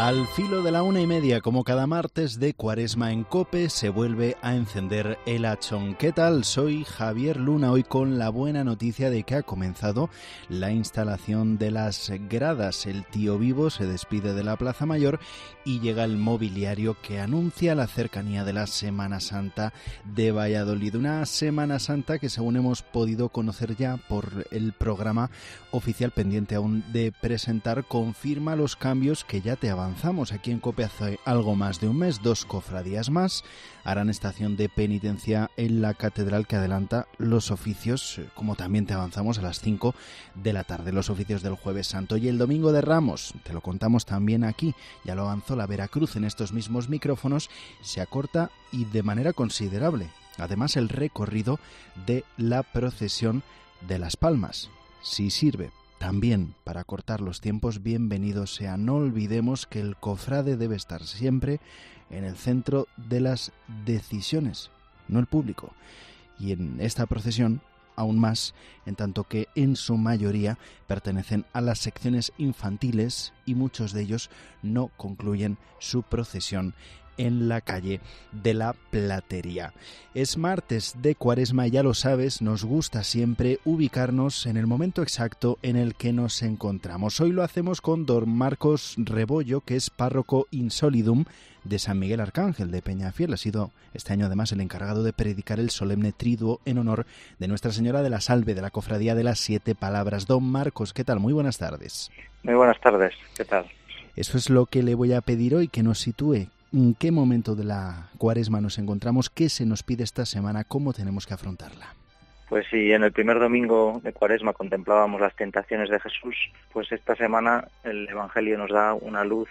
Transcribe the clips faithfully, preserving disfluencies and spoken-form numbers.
Al filo de la una y media, como cada martes de Cuaresma en COPE, se vuelve a encender el hachón. ¿Qué tal? Soy Javier Luna, hoy con la buena noticia de que ha comenzado la instalación de las gradas. El tío Vivo se despide de la Plaza Mayor y llega el mobiliario que anuncia la cercanía de la Semana Santa de Valladolid. Una Semana Santa que, según hemos podido conocer ya por el programa oficial pendiente aún de presentar, confirma los cambios que ya te avanzamos. Avanzamos aquí en COPE hace algo más de un mes. Dos cofradías más harán estación de penitencia en la catedral, que adelanta los oficios, como también te avanzamos, a las cinco de la tarde, los oficios del Jueves Santo. Y el Domingo de Ramos, te lo contamos también aquí, ya lo avanzó la Veracruz en estos mismos micrófonos, se acorta y de manera considerable. Además, el recorrido de la procesión de las Palmas, si sirve también para cortar los tiempos, bienvenido sea. No olvidemos que el cofrade debe estar siempre en el centro de las decisiones, no el público. Y en esta procesión, aún más, en tanto que en su mayoría pertenecen a las secciones infantiles y muchos de ellos no concluyen su procesión en la calle de la Platería. Es martes de Cuaresma, ya lo sabes, nos gusta siempre ubicarnos en el momento exacto en el que nos encontramos. Hoy lo hacemos con don Marcos Rebollo, que es párroco in solidum de San Miguel Arcángel de Peñafiel. Ha sido este año además el encargado de predicar el solemne triduo en honor de Nuestra Señora de la Salve, de la Cofradía de las Siete Palabras. Don Marcos, ¿qué tal? Muy buenas tardes. Muy buenas tardes, ¿qué tal? Eso es lo que le voy a pedir hoy, que nos sitúe. ¿En qué momento de la Cuaresma nos encontramos? ¿Qué se nos pide esta semana? ¿Cómo tenemos que afrontarla? Pues si en el primer domingo de Cuaresma contemplábamos las tentaciones de Jesús, pues esta semana el Evangelio nos da una luz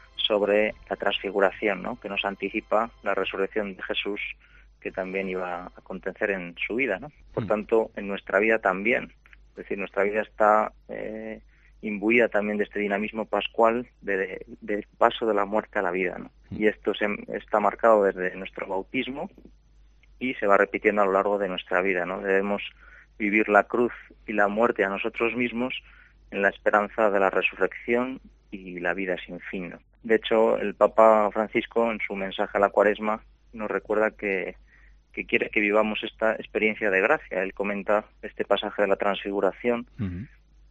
sobre la transfiguración, ¿no?, que nos anticipa la resurrección de Jesús, que también iba a acontecer en su vida, ¿no? Por mm. tanto, en nuestra vida también. Es decir, nuestra vida está Eh, imbuida también de este dinamismo pascual de, de, de paso de la muerte a la vida, ¿no? Y esto se, está marcado desde nuestro bautismo y se va repitiendo a lo largo de nuestra vida, ¿no? Debemos vivir la cruz y la muerte a nosotros mismos en la esperanza de la resurrección y la vida sin fin, ¿no? De hecho, el Papa Francisco, en su mensaje a la Cuaresma, nos recuerda que, que quiere que vivamos esta experiencia de gracia. Él comenta este pasaje de la transfiguración. Uh-huh.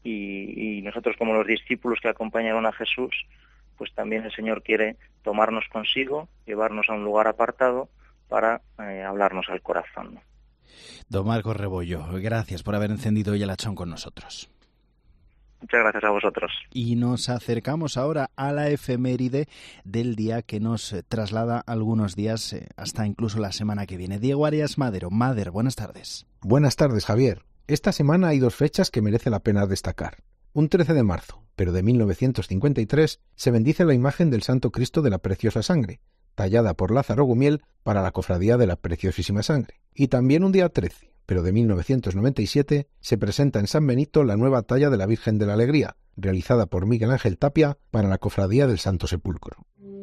Y, y nosotros, como los discípulos que acompañaron a Jesús, pues también el Señor quiere tomarnos consigo, llevarnos a un lugar apartado para eh, hablarnos al corazón, ¿no? Don Marcos Rebollo, gracias por haber encendido hoy el hachón con nosotros. Muchas gracias a vosotros. Y nos acercamos ahora a la efeméride del día, que nos traslada algunos días eh, hasta incluso la semana que viene. Diego Arias Madero. Mader, buenas tardes. Buenas tardes, Javier. Esta semana hay dos fechas que merece la pena destacar. Un trece de marzo, pero de mil novecientos cincuenta y tres, se bendice la imagen del Santo Cristo de la Preciosa Sangre, tallada por Lázaro Gumiel para la Cofradía de la Preciosísima Sangre. Y también un día trece, pero de mil novecientos noventa y siete, se presenta en San Benito la nueva talla de la Virgen de la Alegría, realizada por Miguel Ángel Tapia para la Cofradía del Santo Sepulcro.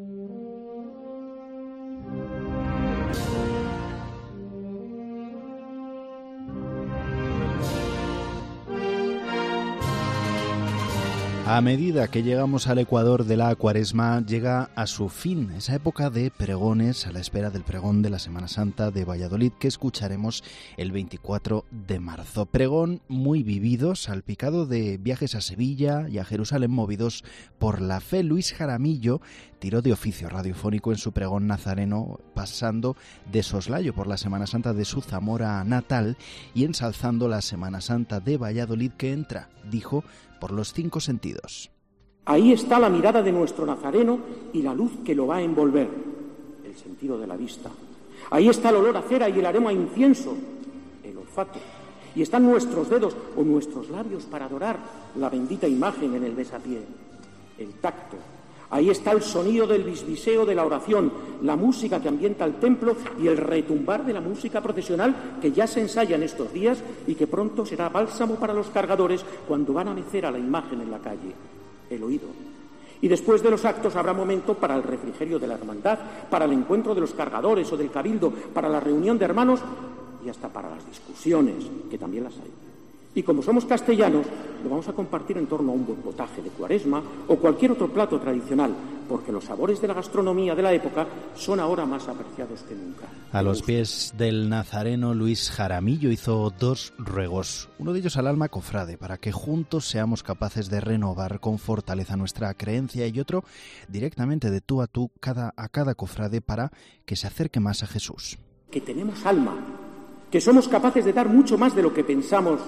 A medida que llegamos al ecuador de la Cuaresma, llega a su fin esa época de pregones a la espera del pregón de la Semana Santa de Valladolid, que escucharemos el veinticuatro de marzo. Pregón muy vivido, salpicado de viajes a Sevilla y a Jerusalén movidos por la fe. Luis Jaramillo tiró de oficio radiofónico en su pregón nazareno, pasando de soslayo por la Semana Santa de su Zamora natal y ensalzando la Semana Santa de Valladolid, que entra, dijo, por los cinco sentidos. Ahí está la mirada de nuestro Nazareno y la luz que lo va a envolver, el sentido de la vista. Ahí está el olor a cera y el aroma a incienso, el olfato. Y están nuestros dedos o nuestros labios para adorar la bendita imagen en el besapié, el tacto. Ahí está el sonido del bisbiseo de la oración, la música que ambienta el templo y el retumbar de la música procesional que ya se ensaya en estos días y que pronto será bálsamo para los cargadores cuando van a mecer a la imagen en la calle, el oído. Y después de los actos habrá momento para el refrigerio de la hermandad, para el encuentro de los cargadores o del cabildo, para la reunión de hermanos y hasta para las discusiones, que también las hay. Y como somos castellanos, lo vamos a compartir en torno a un buen potaje de Cuaresma o cualquier otro plato tradicional, porque los sabores de la gastronomía de la época son ahora más apreciados que nunca. A los pies del nazareno, Luis Jaramillo hizo dos ruegos, uno de ellos al alma cofrade, para que juntos seamos capaces de renovar con fortaleza nuestra creencia, y otro directamente de tú a tú cada, a cada cofrade para que se acerque más a Jesús. Que tenemos alma, que somos capaces de dar mucho más de lo que pensamos,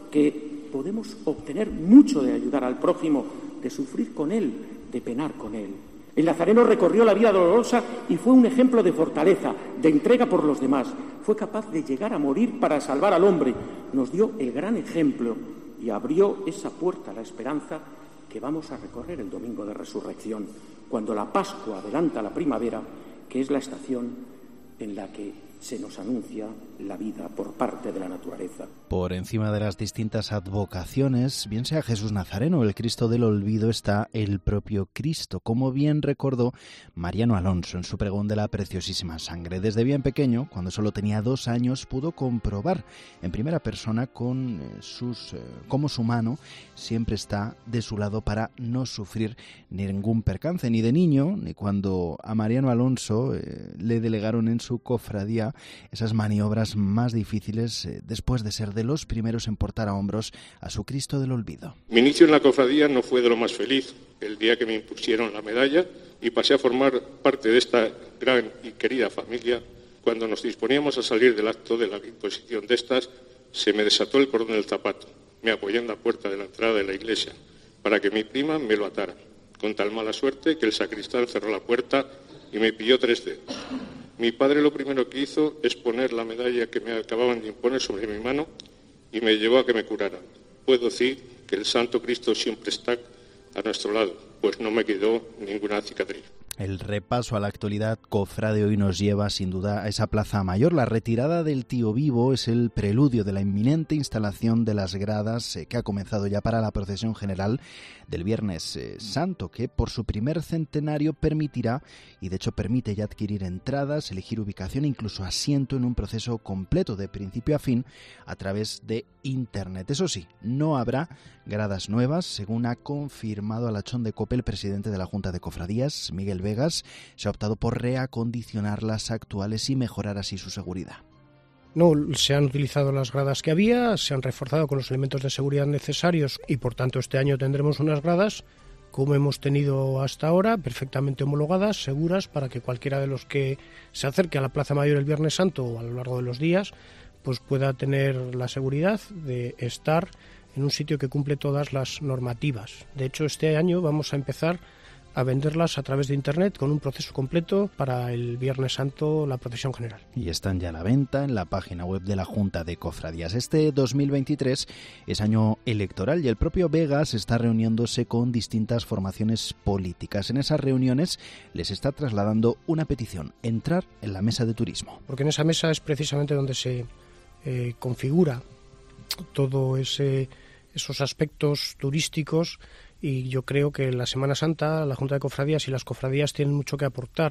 que podemos obtener mucho de ayudar al prójimo, de sufrir con él, de penar con él. El nazareno recorrió la vida dolorosa y fue un ejemplo de fortaleza, de entrega por los demás. Fue capaz de llegar a morir para salvar al hombre. Nos dio el gran ejemplo y abrió esa puerta a la esperanza que vamos a recorrer el domingo de resurrección, cuando la Pascua adelanta la primavera, que es la estación en la que se nos anuncia la vida por parte de la naturaleza. Por encima de las distintas advocaciones, bien sea Jesús Nazareno o el Cristo del Olvido, está el propio Cristo, como bien recordó Mariano Alonso en su pregón de la Preciosísima Sangre. Desde bien pequeño, cuando solo tenía dos años, pudo comprobar en primera persona con sus, eh, cómo su mano siempre está de su lado para no sufrir ningún percance, ni de niño, ni cuando a Mariano Alonso eh, le delegaron en su cofradía esas maniobras más difíciles eh, después de ser de los primeros en portar a hombros a su Cristo del Olvido. Mi inicio en la cofradía no fue de lo más feliz. El día que me impusieron la medalla y pasé a formar parte de esta gran y querida familia, cuando nos disponíamos a salir del acto de la imposición de estas, se me desató el cordón del zapato. Me apoyé en la puerta de la entrada de la iglesia para que mi prima me lo atara, con tal mala suerte que el sacristán cerró la puerta y me pilló tres dedos. Mi padre lo primero que hizo es poner la medalla que me acababan de imponer sobre mi mano y me llevó a que me curaran. Puedo decir que el Santo Cristo siempre está a nuestro lado, pues no me quedó ninguna cicatriz. El repaso a la actualidad cofrade hoy nos lleva sin duda a esa plaza mayor. La retirada del Tío Vivo es el preludio de la inminente instalación de las gradas eh, que ha comenzado ya para la procesión general del Viernes eh, Santo, que por su primer centenario permitirá, y de hecho permite ya adquirir entradas, elegir ubicación e incluso asiento en un proceso completo de principio a fin a través de Internet. Eso sí, no habrá gradas nuevas, según ha confirmado Alachón de Cope el presidente de la Junta de Cofradías, Miguel Vegas. Se ha optado por reacondicionar las actuales y mejorar así su seguridad. No, se han utilizado las gradas que había, se han reforzado con los elementos de seguridad necesarios y por tanto este año tendremos unas gradas como hemos tenido hasta ahora, perfectamente homologadas, seguras, para que cualquiera de los que se acerque a la Plaza Mayor el Viernes Santo o a lo largo de los días pues pueda tener la seguridad de estar en un sitio que cumple todas las normativas. De hecho, este año vamos a empezar a venderlas a través de Internet con un proceso completo para el Viernes Santo, la procesión general. Y están ya a la venta en la página web de la Junta de Cofradías. Este dos mil veintitrés es año electoral y el propio Vegas está reuniéndose con distintas formaciones políticas. En esas reuniones les está trasladando una petición: entrar en la mesa de turismo. Porque en esa mesa es precisamente donde se eh, configura todo ese esos aspectos turísticos. Y yo creo que en la Semana Santa la Junta de Cofradías y las cofradías tienen mucho que aportar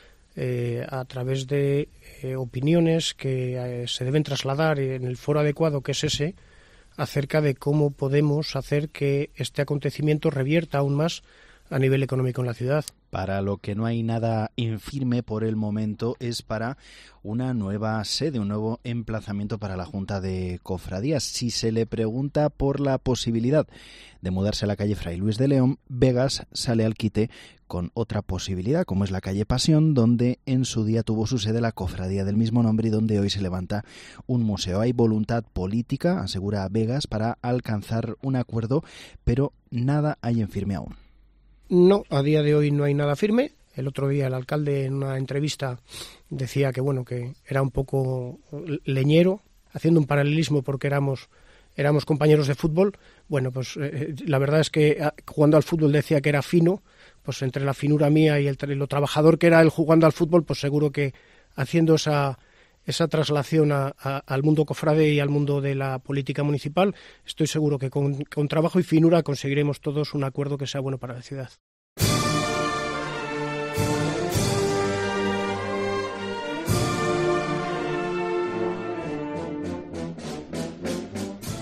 eh, a través de eh, opiniones que eh, se deben trasladar en el foro adecuado, que es ese, acerca de cómo podemos hacer que este acontecimiento revierta aún más a nivel económico en la ciudad. Para lo que no hay nada infirme por el momento es para una nueva sede, un nuevo emplazamiento para la Junta de Cofradías. Si se le pregunta por la posibilidad de mudarse a la calle Fray Luis de León, Vegas sale al quite con otra posibilidad, como es la calle Pasión, donde en su día tuvo su sede la cofradía del mismo nombre y donde hoy se levanta un museo. Hay voluntad política, asegura Vegas, para alcanzar un acuerdo, pero nada hay en firme aún. No, a día de hoy no hay nada firme. El otro día el alcalde en una entrevista decía que bueno que era un poco leñero, haciendo un paralelismo porque éramos éramos compañeros de fútbol. Bueno, pues eh, la verdad es que jugando al fútbol decía que era fino, pues entre la finura mía y el, lo trabajador que era él jugando al fútbol, pues seguro que haciendo esa esa traslación a, a, al mundo cofrade y al mundo de la política municipal, estoy seguro que con, con trabajo y finura conseguiremos todos un acuerdo que sea bueno para la ciudad.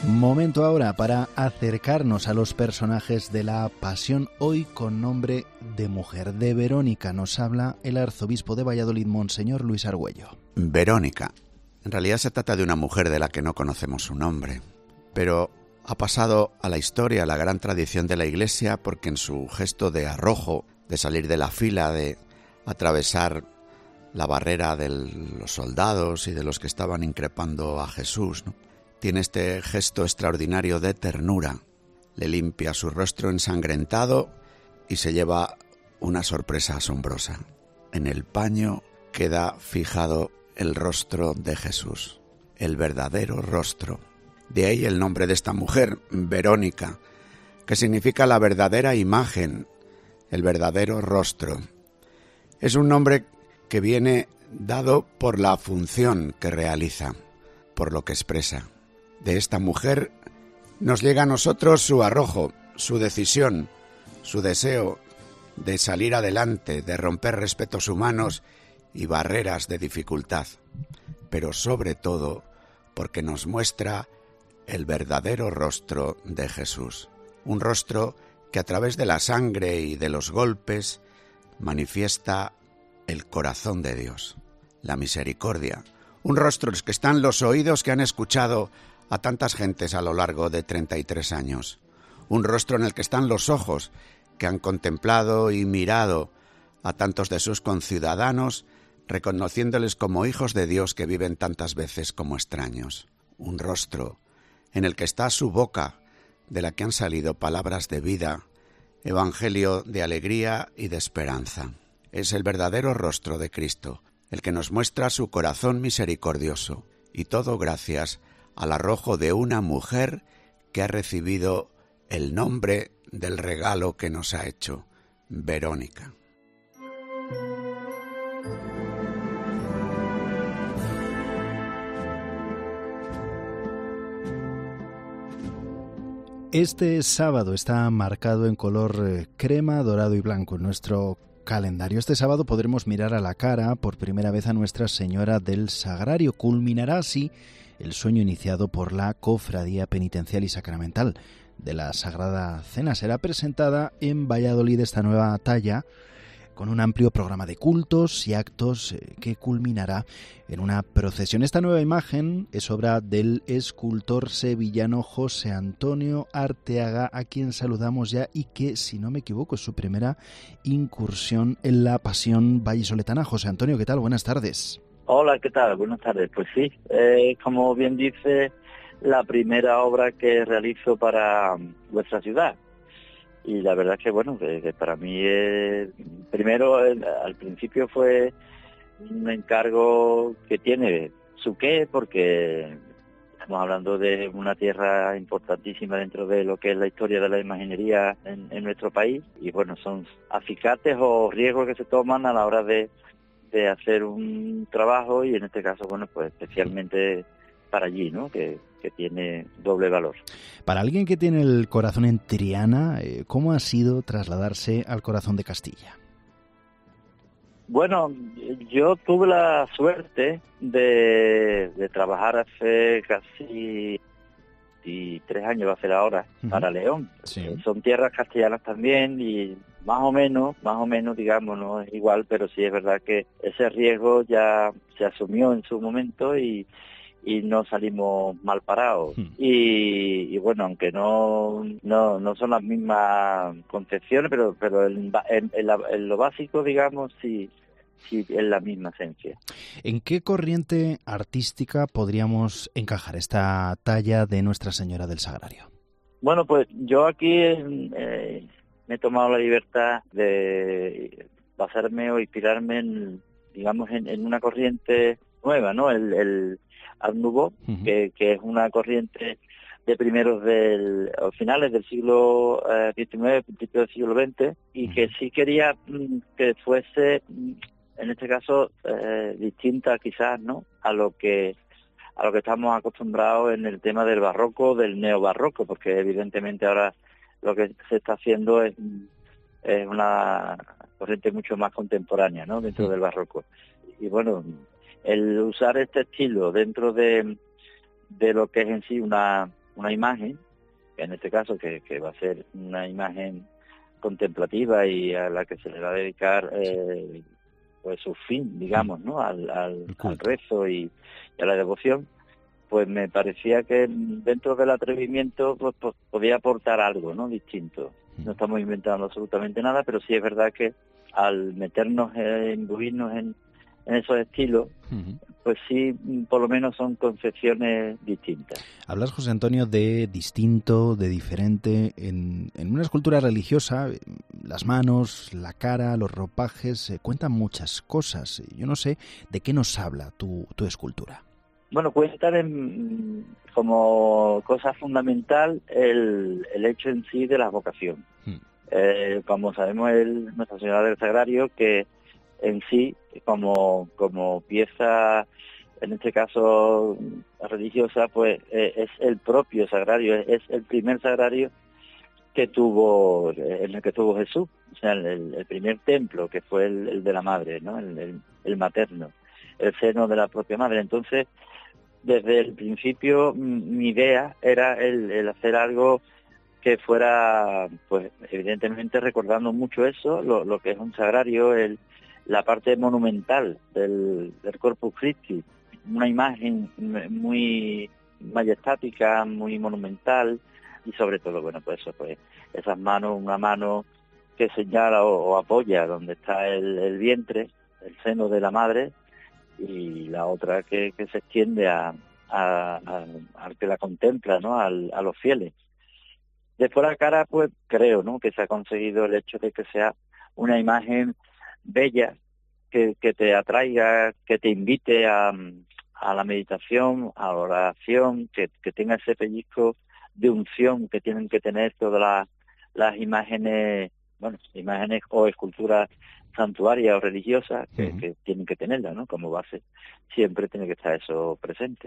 Momento ahora para acercarnos a los personajes de la Pasión, hoy con nombre de mujer. De Verónica nos habla el arzobispo de Valladolid, Monseñor Luis Argüello. Verónica. En realidad se trata de una mujer de la que no conocemos su nombre, pero ha pasado a la historia, a la gran tradición de la Iglesia, porque en su gesto de arrojo, de salir de la fila, de atravesar la barrera de los soldados y de los que estaban increpando a Jesús, ¿no?, tiene este gesto extraordinario de ternura. Le limpia su rostro ensangrentado y se lleva una sorpresa asombrosa. En el paño queda fijado el rostro de Jesús, el verdadero rostro. De ahí el nombre de esta mujer, Verónica, que significa la verdadera imagen, el verdadero rostro. Es un nombre que viene dado por la función que realiza, por lo que expresa. De esta mujer nos llega a nosotros su arrojo, su decisión, su deseo de salir adelante, de romper respetos humanos y barreras de dificultad, pero sobre todo porque nos muestra el verdadero rostro de Jesús, un rostro que a través de la sangre y de los golpes manifiesta el corazón de Dios, la misericordia, un rostro en el que están los oídos que han escuchado a tantas gentes a lo largo de treinta y tres años, un rostro en el que están los ojos que han contemplado y mirado a tantos de sus conciudadanos, reconociéndoles como hijos de Dios que viven tantas veces como extraños, un rostro en el que está su boca, de la que han salido palabras de vida, evangelio de alegría y de esperanza. Es el verdadero rostro de Cristo, el que nos muestra su corazón misericordioso, y todo gracias al arrojo de una mujer que ha recibido el nombre del regalo que nos ha hecho, Verónica. Este sábado está marcado en color eh, crema, dorado y blanco en nuestro calendario. Este sábado podremos mirar a la cara por primera vez a Nuestra Señora del Sagrario. Culminará así el sueño iniciado por la Cofradía Penitencial y Sacramental de la Sagrada Cena. Será presentada en Valladolid esta nueva talla con un amplio programa de cultos y actos que culminará en una procesión. Esta nueva imagen es obra del escultor sevillano José Antonio Arteaga, a quien saludamos ya y que, si no me equivoco, es su primera incursión en la Pasión vallisoletana. José Antonio, ¿qué tal? Buenas tardes. Hola, ¿qué tal? Buenas tardes. Pues sí, eh, como bien dice, la primera obra que realizo para vuestra ciudad. Y la verdad es que, bueno, que, que para mí, eh, primero, eh, al principio fue un encargo que tiene su qué, porque estamos hablando de una tierra importantísima dentro de lo que es la historia de la imaginería en, en nuestro país. Y bueno, son acicates o riesgos que se toman a la hora de, de hacer un trabajo, y en este caso, bueno, pues especialmente para allí, ¿no?, que, que tiene doble valor. Para alguien que tiene el corazón en Triana, ¿cómo ha sido trasladarse al corazón de Castilla? Bueno, yo tuve la suerte de, de trabajar hace casi y tres años, va a ser ahora, uh-huh. para León. Sí. Son tierras castellanas también, y más o menos, más o menos, digamos, no es igual, pero sí es verdad que ese riesgo ya se asumió en su momento y y no salimos mal parados. Hmm. Y, y bueno, aunque no, no no son las mismas concepciones, pero pero en, en, en, la, en lo básico, digamos, sí, sí es la misma esencia. ¿En qué corriente artística podríamos encajar esta talla de Nuestra Señora del Sagrario? Bueno, pues yo aquí eh, me he tomado la libertad de basarme o inspirarme en, digamos, en, en una corriente nueva, ¿no? El, el Art Nouveau, uh-huh. que, que es una corriente de primeros del, o finales del siglo diecinueve, principios del siglo veinte, y uh-huh. que sí quería mm, que fuese, en este caso, eh, distinta quizás, ¿no?, a lo que a lo que estamos acostumbrados en el tema del barroco, del neobarroco, porque evidentemente ahora lo que se está haciendo es, es una corriente mucho más contemporánea, ¿no?, dentro uh-huh. del barroco. Y bueno, el usar este estilo dentro de, de lo que es en sí una, una imagen, en este caso que, que va a ser una imagen contemplativa y a la que se le va a dedicar eh, pues su fin, digamos, ¿no? Al, al, al rezo y, y a la devoción, pues me parecía que dentro del atrevimiento pues, pues podía aportar algo, ¿no? Distinto. No estamos inventando absolutamente nada, pero sí es verdad que al meternos, en, imbuirnos en, en esos estilos, uh-huh. pues sí, por lo menos son concepciones distintas. Hablas, José Antonio, de distinto, de diferente. En, en una escultura religiosa, las manos, la cara, los ropajes, eh, cuentan muchas cosas. Yo no sé de qué nos habla tu, tu escultura. Bueno, cuentan en, como cosa fundamental el, el hecho en sí de la vocación. Hmm. Eh, como sabemos, el, Nuestra Señora del Sagrario, que en sí, como, como pieza, en este caso religiosa, pues eh, es el propio sagrario, es, es el primer sagrario que tuvo, en el que tuvo Jesús, o sea, el, el primer templo, que fue el, el de la madre, ¿no? El, el, el materno, el seno de la propia madre. Entonces, desde el principio mi idea era el, el hacer algo que fuera, pues evidentemente recordando mucho eso, lo, lo que es un sagrario, el, la parte monumental del, del Corpus Christi, una imagen muy majestática, muy monumental, y sobre todo, bueno, pues eso, pues esas manos, una mano que señala o, o apoya donde está el, el vientre, el seno de la madre, y la otra que, que se extiende a, a, a, al que la contempla, ¿no? Al, a los fieles. Después la cara, pues creo, ¿no? Que se ha conseguido el hecho de que sea una imagen bella, que, que te atraiga, que te invite a, a la meditación, a la oración, que, que tenga ese pellizco de unción que tienen que tener todas las, las imágenes, bueno, imágenes o esculturas santuarias o religiosas que, uh-huh. que tienen que tenerla, ¿no? Como base. Siempre tiene que estar eso presente.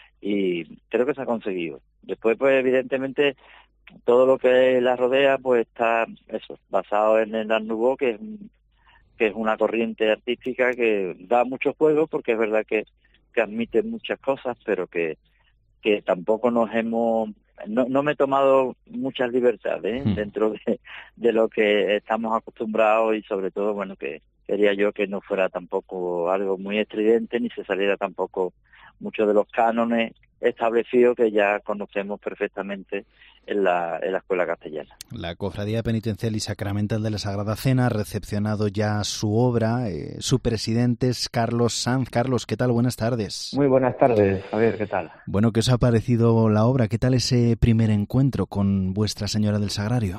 Y creo que se ha conseguido. Después, pues, evidentemente, todo lo que la rodea, pues, está, eso, basado en el Art Nouveau, que es, que es una corriente artística que da mucho juego, porque es verdad que, que admite muchas cosas, pero que, que tampoco nos hemos... No, no me he tomado muchas libertades ¿eh? hmm. dentro de, de lo que estamos acostumbrados y sobre todo, bueno, que quería yo que no fuera tampoco algo muy estridente ni se saliera tampoco mucho de los cánones establecidos que ya conocemos perfectamente en la, en la escuela castellana. La Cofradía Penitencial y Sacramental de la Sagrada Cena ha recepcionado ya su obra. Eh, su presidente es Carlos Sanz. Carlos, ¿qué tal? Buenas tardes. Muy buenas tardes, Javier, ¿qué tal? Bueno, ¿qué os ha parecido la obra? ¿Qué tal ese primer encuentro con Vuestra Señora del Sagrario?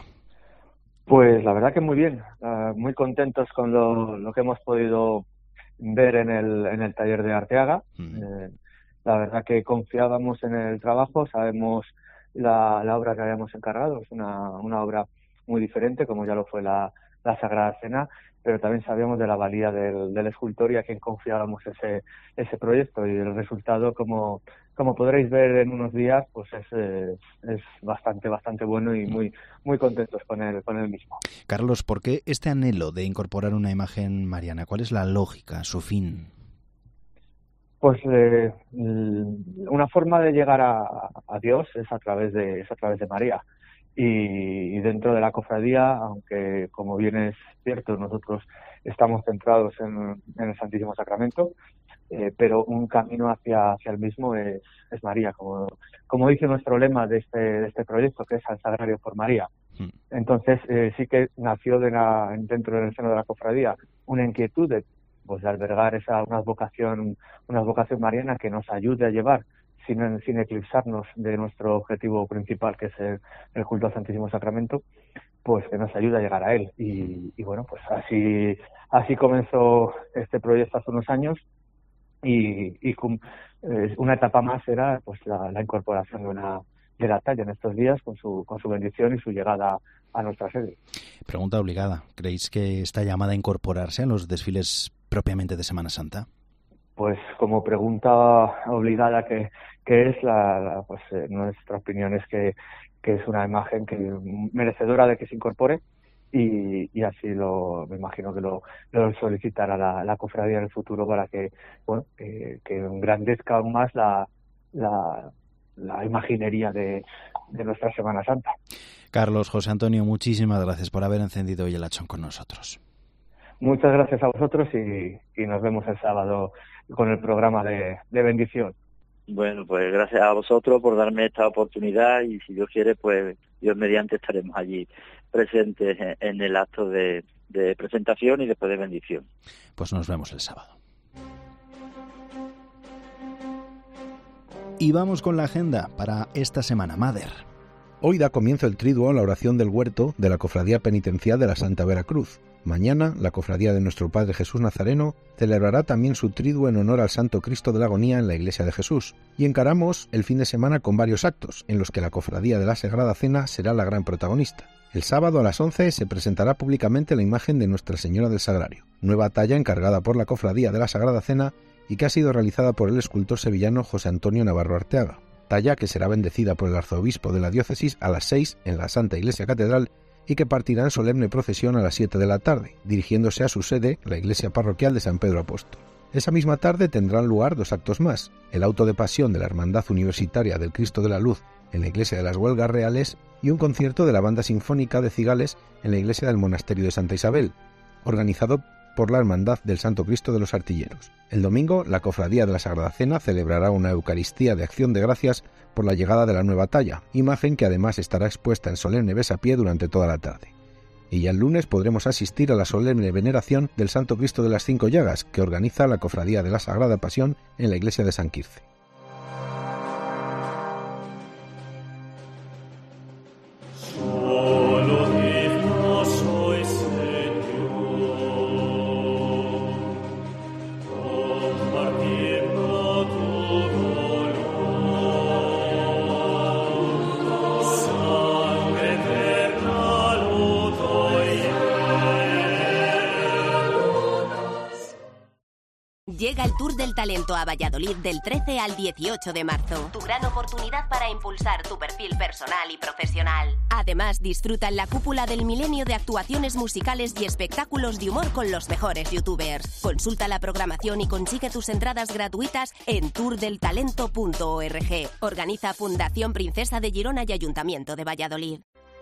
Pues la verdad que muy bien, uh, muy contentos con lo, lo que hemos podido ver en el, en el taller de Arteaga. Mm. Eh, la verdad que confiábamos en el trabajo, sabemos la, la obra que habíamos encargado, es una, una obra muy diferente, como ya lo fue la, la Sagrada Cena, pero también sabíamos de la valía del, del escultor y a quien confiábamos ese, ese proyecto, y el resultado, como, como podréis ver en unos días, pues es, eh, es bastante, bastante bueno y muy, muy contentos con el, con el mismo. Carlos, ¿por qué este anhelo de incorporar una imagen mariana? ¿Cuál es la lógica, su fin? Pues eh, una forma de llegar a, a Dios es a través de, es a través de María. Y, y dentro de la cofradía, aunque como bien es cierto, nosotros estamos centrados en, en el Santísimo Sacramento, eh, pero un camino hacia, hacia el mismo es, es María, como, como dice nuestro lema de este, de este proyecto, que es Al Sagrario por María. Entonces eh, sí que nació de la, dentro del seno de la cofradía una inquietud de, pues, de albergar esa una vocación, una vocación mariana que nos ayude a llevar, sin, sin eclipsarnos de nuestro objetivo principal, que es el, el culto al Santísimo Sacramento, pues que nos ayude a llegar a él. Y, y bueno, pues así así comenzó este proyecto hace unos años, y, y cum, eh, una etapa más era pues la, la incorporación de una de la talla en estos días, con su con su bendición y su llegada a nuestra sede. Pregunta obligada, ¿creéis que está llamada a incorporarse a los desfiles propiamente de Semana Santa? Pues como pregunta obligada que, que es, la, la pues eh, nuestra opinión es que, que es una imagen que merecedora de que se incorpore, y, y así lo me imagino que lo, lo solicitará la, la cofradía en el futuro, para que bueno que, que engrandezca aún más la, la la imaginería de, de nuestra Semana Santa. Carlos, José Antonio, muchísimas gracias por haber encendido hoy el hachón con nosotros. Muchas gracias a vosotros y, y nos vemos el sábado con el programa de, de bendición. Bueno, pues gracias a vosotros por darme esta oportunidad y si Dios quiere, pues Dios mediante estaremos allí presentes en, en el acto de, de presentación y después de bendición. Pues nos vemos el sábado. Y vamos con la agenda para esta semana, Mader. Hoy da comienzo el triduo a la oración del huerto de la Cofradía Penitencial de la Santa Veracruz. Mañana, la Cofradía de Nuestro Padre Jesús Nazareno celebrará también su triduo en honor al Santo Cristo de la Agonía en la Iglesia de Jesús. Y encaramos el fin de semana con varios actos, en los que la Cofradía de la Sagrada Cena será la gran protagonista. El sábado a las once se presentará públicamente la imagen de Nuestra Señora del Sagrario, nueva talla encargada por la Cofradía de la Sagrada Cena y que ha sido realizada por el escultor sevillano José Antonio Navarro Arteaga. Talla que será bendecida por el arzobispo de la diócesis a las seis en la Santa Iglesia Catedral y que partirá en solemne procesión a las siete de la tarde, dirigiéndose a su sede, la iglesia parroquial de San Pedro Apóstol. Esa misma tarde tendrán lugar dos actos más, el auto de pasión de la Hermandad Universitaria del Cristo de la Luz en la iglesia de las Huelgas Reales y un concierto de la Banda Sinfónica de Cigales en la iglesia del Monasterio de Santa Isabel, organizado por la Hermandad del Santo Cristo de los Artilleros. El domingo, la Cofradía de la Sagrada Cena celebrará una Eucaristía de acción de gracias por la llegada de la nueva talla, imagen que además estará expuesta en solemne besapié durante toda la tarde. Y ya el lunes podremos asistir a la solemne veneración del Santo Cristo de las Cinco Llagas, que organiza la Cofradía de la Sagrada Pasión en la iglesia de San Quirce. Llega el Tour del Talento a Valladolid del trece al dieciocho de marzo. Tu gran oportunidad para impulsar tu perfil personal y profesional. Además, disfruta en la cúpula del milenio de actuaciones musicales y espectáculos de humor con los mejores youtubers. Consulta la programación y consigue tus entradas gratuitas en tour del talento punto org. Organiza Fundación Princesa de Girona y Ayuntamiento de Valladolid.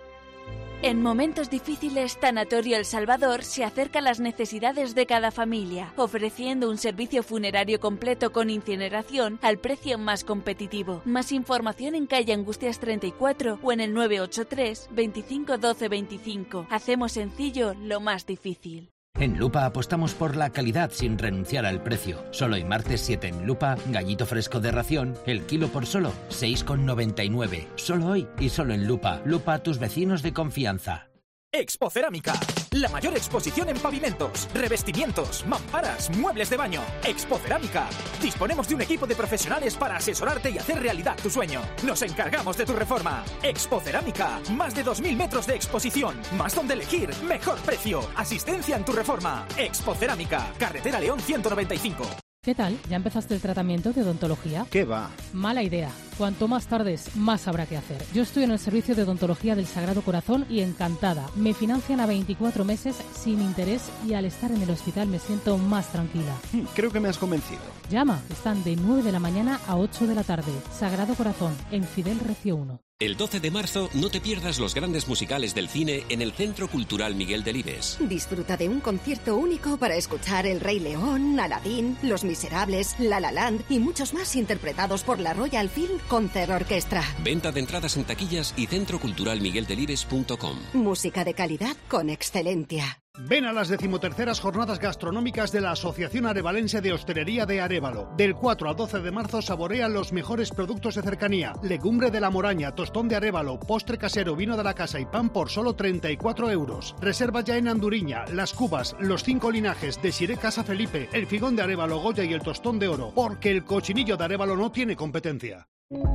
En momentos difíciles, Tanatorio El Salvador se acerca a las necesidades de cada familia, ofreciendo un servicio funerario completo con incineración al precio más competitivo. Más información en calle Angustias treinta y cuatro o en el nueve ocho tres, veinticinco doce veinticinco. Hacemos sencillo lo más difícil. En Lupa apostamos por la calidad sin renunciar al precio. Solo hoy martes siete en Lupa, gallito fresco de ración, el kilo por solo seis con noventa y nueve. Solo hoy y solo en Lupa. Lupa, tus vecinos de confianza. Expocerámica, la mayor exposición en pavimentos, revestimientos, mamparas, muebles de baño. Expocerámica. Disponemos de un equipo de profesionales para asesorarte y hacer realidad tu sueño. Nos encargamos de tu reforma. Expocerámica, más de dos mil metros de exposición, más donde elegir, mejor precio, asistencia en tu reforma. Expocerámica, carretera León ciento noventa y cinco. ¿Qué tal? ¿Ya empezaste el tratamiento de odontología? ¿Qué va? Mala idea. Cuanto más tardes, más habrá que hacer. Yo estoy en el servicio de odontología del Sagrado Corazón y encantada. Me financian a veinticuatro meses sin interés y al estar en el hospital me siento más tranquila. Creo que me has convencido. Llama. Están de nueve de la mañana a ocho de la tarde. Sagrado Corazón, en Fidel Recio uno. El doce de marzo no te pierdas los grandes musicales del cine en el Centro Cultural Miguel Delibes. Disfruta de un concierto único para escuchar El Rey León, Aladín, Los Miserables, La La Land y muchos más interpretados por la Royal Film Concert Orchestra. Venta de entradas en taquillas y centro cultural miguel delibes punto com. Música de calidad con excelencia. Ven a las decimoterceras jornadas gastronómicas de la Asociación Arevalense de Hostelería de Arévalo. Del cuatro al doce de marzo saborea los mejores productos de cercanía. Legumbre de la Moraña, tostón de Arévalo, postre casero, vino de la casa y pan por solo treinta y cuatro euros. Reserva ya en Anduriña, Las Cubas, Los Cinco Linajes, Desiré Casa Felipe, el Figón de Arévalo, Goya y el Tostón de Oro. Porque el cochinillo de Arévalo no tiene competencia.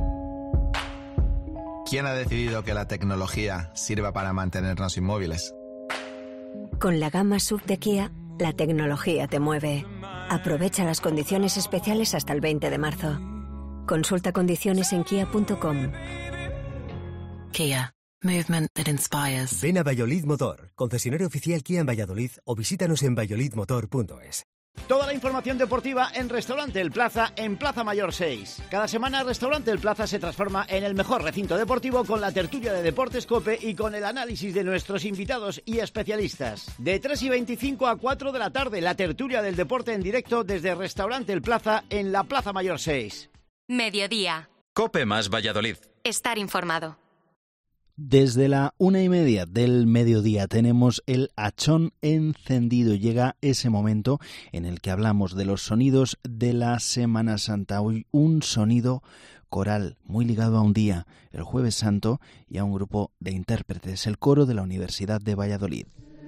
¿Quién ha decidido que la tecnología sirva para mantenernos inmóviles? Con la gama S U V de Kia, la tecnología te mueve. Aprovecha las condiciones especiales hasta el veinte de marzo. Consulta condiciones en kia punto com. Kia. Movement that inspires. Ven a Valladolid Motor, concesionario oficial Kia en Valladolid o visítanos en valladolid motor punto es. Toda la información deportiva en Restaurante El Plaza, en Plaza Mayor seis. Cada semana Restaurante El Plaza se transforma en el mejor recinto deportivo con la tertulia de Deportes COPE y con el análisis de nuestros invitados y especialistas. De tres y veinticinco a cuatro de la tarde, la tertulia del deporte en directo desde Restaurante El Plaza en la Plaza Mayor seis. Mediodía. COPE más Valladolid. Estar informado. Desde la una y media del mediodía tenemos el hachón encendido. Llega ese momento en el que hablamos de los sonidos de la Semana Santa. Hoy un sonido coral muy ligado a un día, el Jueves Santo, y a un grupo de intérpretes, el coro de la Universidad de Valladolid.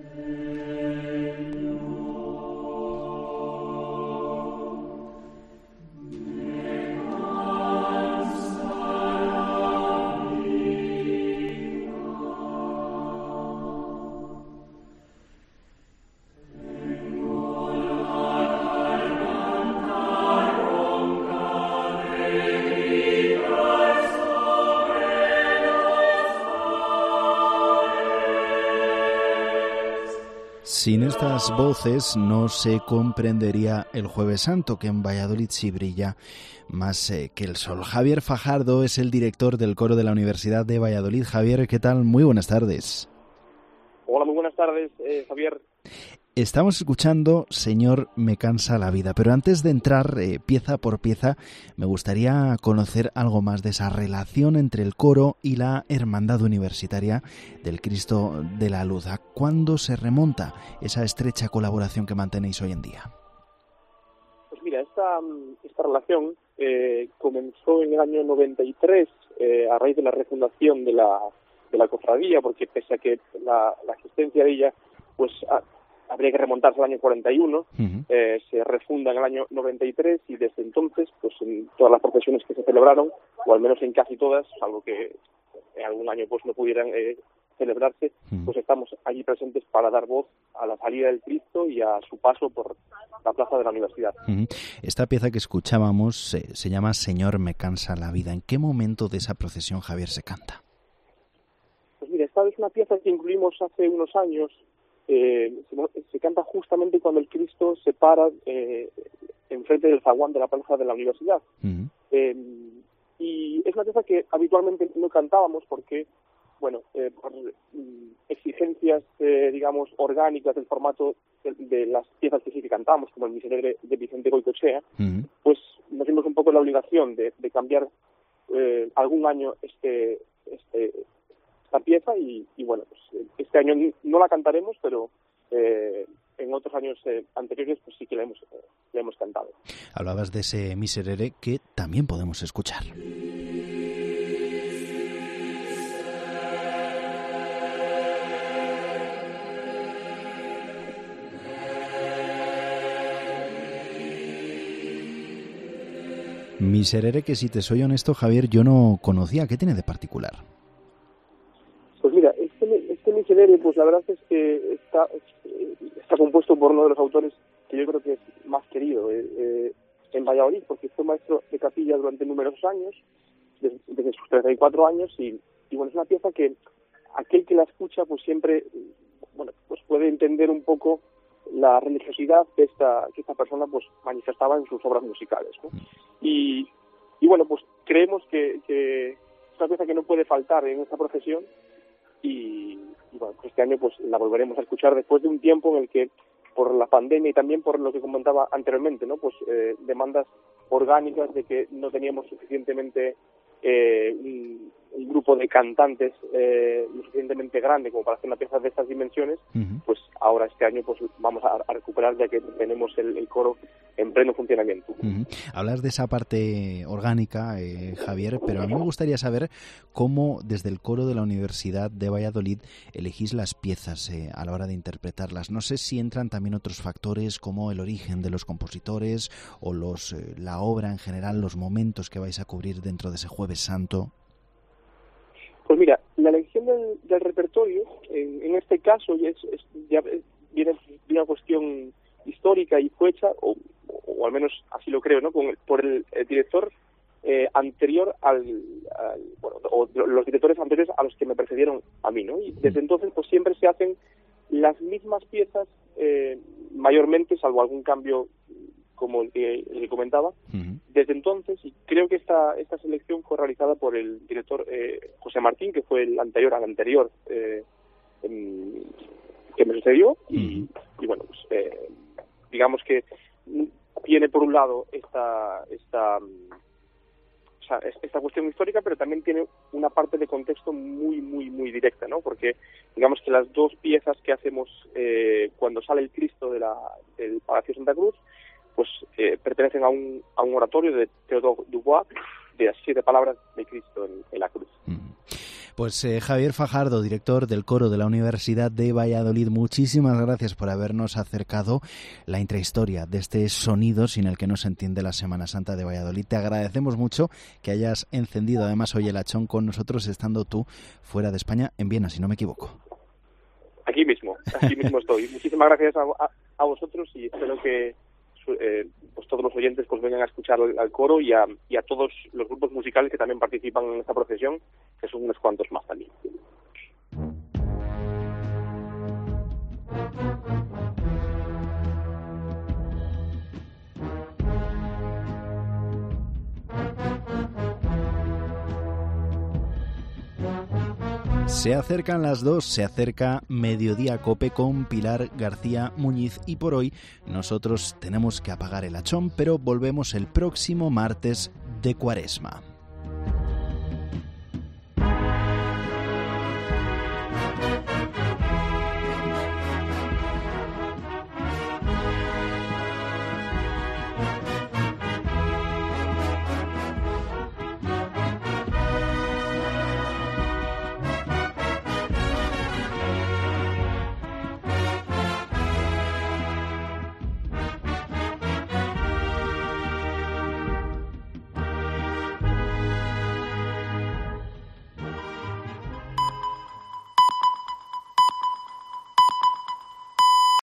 Sin estas voces no se comprendería el Jueves Santo, que en Valladolid sí brilla más eh, que el sol. Javier Fajardo es el director del coro de la Universidad de Valladolid. Javier, ¿qué tal? Muy buenas tardes. Hola, muy buenas tardes, eh, Javier. Estamos escuchando Señor, me cansa la vida, pero antes de entrar eh, pieza por pieza, me gustaría conocer algo más de esa relación entre el coro y la Hermandad Universitaria del Cristo de la Luz. ¿A cuándo se remonta esa estrecha colaboración que mantenéis hoy en día? Pues mira, esta, esta relación eh, comenzó en el año noventa y tres eh, a raíz de la refundación de la, de la cofradía, porque pese a que la, la existencia de ella pues ha, habría que remontarse al año cuarenta y uno, uh-huh. eh, se refunda en el año noventa y tres y desde entonces, pues en todas las procesiones que se celebraron, o al menos en casi todas, salvo que en algún año pues no pudieran eh, celebrarse, uh-huh. pues estamos allí presentes para dar voz a la salida del Cristo y a su paso por la plaza de la universidad. Uh-huh. Esta pieza que escuchábamos eh, se llama Señor, me cansa la vida. ¿En qué momento de esa procesión, Javier, se canta? Pues mira, esta es una pieza que incluimos hace unos años. Eh, se, se canta justamente cuando el Cristo se para eh, enfrente del zaguán de la plaza de la universidad. Uh-huh. Eh, y es una pieza que habitualmente no cantábamos porque, bueno, eh, por mm, exigencias, eh, digamos, orgánicas del formato de, de las piezas que sí que cantamos, como el Miserere de Vicente Goycochea, uh-huh. pues nos vimos un poco la obligación de, de cambiar eh, algún año este... este esta pieza y, y bueno, pues este año no la cantaremos, pero eh, en otros años eh, anteriores pues sí que la hemos, eh, la hemos cantado. Hablabas de ese Miserere que también podemos escuchar. Miserere que, si te soy honesto, Javier, yo no conocía. ¿Qué tiene de particular? Pues mira, este, este Miserere, pues la verdad es que está, está compuesto por uno de los autores que yo creo que es más querido eh, eh, en Valladolid, porque fue maestro de capilla durante numerosos años, desde, desde sus treinta y cuatro años, y, y bueno, es una pieza que aquel que la escucha pues siempre, bueno, pues puede entender un poco la religiosidad que esta, que esta persona pues manifestaba en sus obras musicales, ¿no? Y, y bueno, pues creemos que, que es una pieza que no puede faltar en esta procesión. Y, y bueno, pues este año pues la volveremos a escuchar después de un tiempo en el que, por la pandemia y también por lo que comentaba anteriormente, ¿no? Pues eh, demandas orgánicas de que no teníamos suficientemente eh, un, un grupo de cantantes eh, lo suficientemente grande como para hacer una pieza de estas dimensiones, uh-huh. pues ahora este año pues vamos a, a recuperar, ya que tenemos el, el coro en pleno funcionamiento. Uh-huh. Hablas de esa parte orgánica, eh, Javier, pero a mí me gustaría saber cómo desde el coro de la Universidad de Valladolid elegís las piezas eh, a la hora de interpretarlas. No sé si entran también otros factores como el origen de los compositores o los eh, la obra en general, los momentos que vais a cubrir dentro de ese Jueves Santo. Pues mira, la elección del, del repertorio, en, en este caso, ya, es, es, ya viene de una cuestión histórica y fue hecha, o, o al menos así lo creo, ¿no? Con, por el, el director eh, anterior al, al, bueno, o los directores anteriores a los que me precedieron a mí, ¿no? Y desde entonces, pues siempre se hacen las mismas piezas, eh, mayormente, salvo algún cambio como el que, el que comentaba, uh-huh. desde entonces, y creo que esta esta selección fue realizada por el director eh, José Martín, que fue el anterior al anterior eh, en, que me sucedió, uh-huh. y, y bueno, pues eh, digamos que tiene por un lado esta esta o sea, esta cuestión histórica, pero también tiene una parte de contexto muy, muy, muy directa, ¿no? Porque digamos que las dos piezas que hacemos eh, cuando sale el Cristo de la, del Palacio Santa Cruz, pues eh, pertenecen a un, a un oratorio de Théodore Dubois, de las siete palabras de Cristo en, en la cruz. Pues eh, Javier Fajardo, director del coro de la Universidad de Valladolid, muchísimas gracias por habernos acercado la intrahistoria de este sonido sin el que no se entiende la Semana Santa de Valladolid. Te agradecemos mucho que hayas encendido además hoy el hachón con nosotros, estando tú fuera de España, en Viena, si no me equivoco. Aquí mismo, aquí mismo estoy. Muchísimas gracias a, a, a vosotros y espero que Eh, pues todos los oyentes pues vengan a escuchar al, al coro y a, y a todos los grupos musicales que también participan en esta procesión, que son unos cuantos más también. Se acercan las dos, se acerca Mediodía Cope con Pilar García Muñiz y por hoy nosotros tenemos que apagar el hachón, pero volvemos el próximo martes de Cuaresma.